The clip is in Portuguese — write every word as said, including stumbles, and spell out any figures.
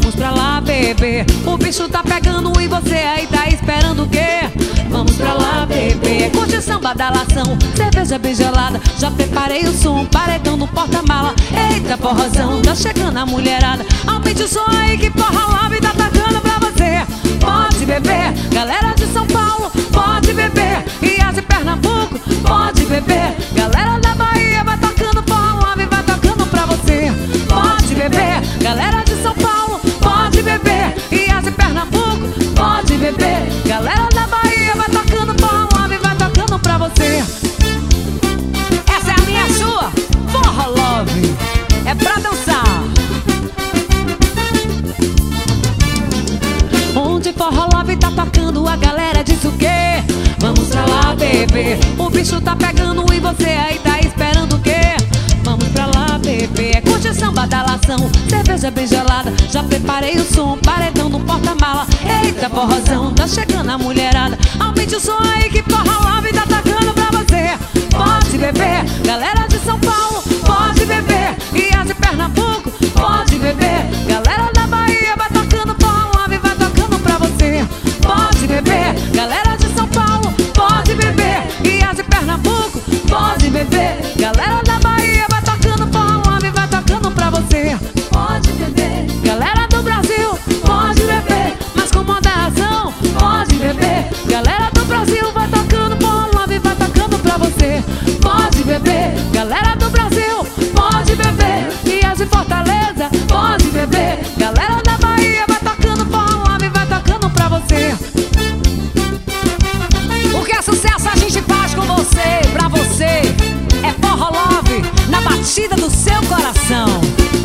Vamos pra lá, bebê. O bicho tá pegando e você aí tá esperando o quê? Vamos pra lá, bebê. Curte samba da lação, cerveja bem gelada. Já preparei o som, paredão no porta-mala. Eita, porrozão, tá chegando a mulherada. Aumente o som aí que porra love tá tacando pra você. Pode beber, galera de São Paulo, pode beber. E as de Pernambuco, pode beber. Galera da Bahia vai tocando porra love, vai tocando pra você. Pode beber, galera de São Paulo, pode beber. E as de Pernambuco, pode beber. Galera da Bahia vai tocando porra love, vai tocando pra você. Essa é a minha sua, Forró Love, é pra dançar. Onde Forró Love tá tocando, a galera diz o quê? Vamos pra lá, bebê. O bicho tá pegando e você aí tá esperando o quê? Vamos pra lá, bebê. Curte samba da lação, cerveja bem gelada. Já preparei o som, paredão no porta-mala. Eita, porrozão, tá chegando a mulherada. Aumente o som aí que Forró Love tá tocando pra você. Pode beber, galera de São Paulo, pode beber. E as de Pernambuco, pode beber. Galera da Bahia vai tocando Forró Love, vai tocando pra você. Pode beber, galera de São Paulo, pode beber. E as de Pernambuco, pode beber. Galera da Bahia vai tocando Forró Love, vai tocando pra você. Pode beber, galera do Brasil, pode beber. Mas com moderação, pode beber. Galera do Brasil vai tocando Forró Love, vai tocando pra você. Pode beber, galera do Brasil, pode beber. E as de Fortaleza, pode beber. Galera da Bahia vai tocando Forró Love, vai tocando pra você. Porque é sucesso a gente faz com você, pra você. É Forró Love, na batida do seu coração.